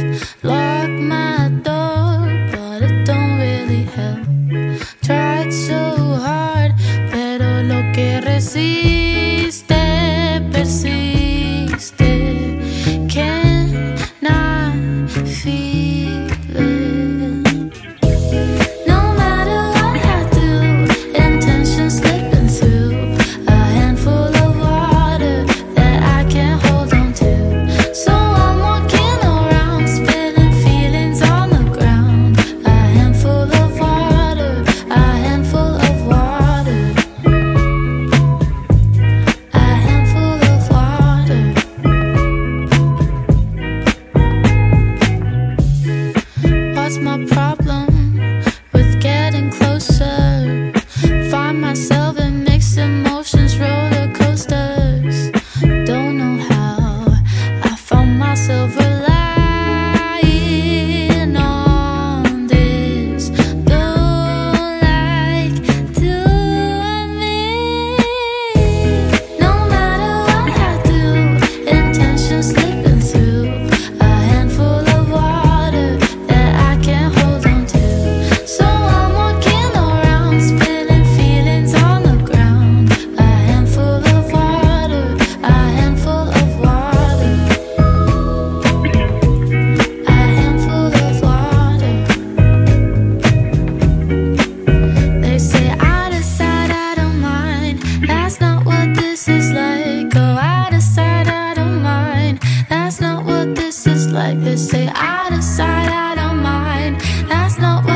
Lock my door, but it don't really help. Tried so hard, pero lo que resiste persiste. Can I feel it? No matter what I do, intention slipping through. A handful of water that I can't hold on to. So I'm walking around, spilling feelings on the ground. A handful of water, a handful of water. A handful of water. What's my problem with getting closer? Find myself in mixed emotions, roller coasters. Don't know how I found myself relying on this. Don't like to admit. No matter what I do, intention slipping through. A handful of water that I can't hold on to. So I'm walking around, spilling feelings on the ground. A handful of water, a handful of water. A handful of water. They say out of sight, out of mind. That's not what this is like. Go out of sight, out of mind. That's not what this is like. They say out of sight, out of mind. That's not what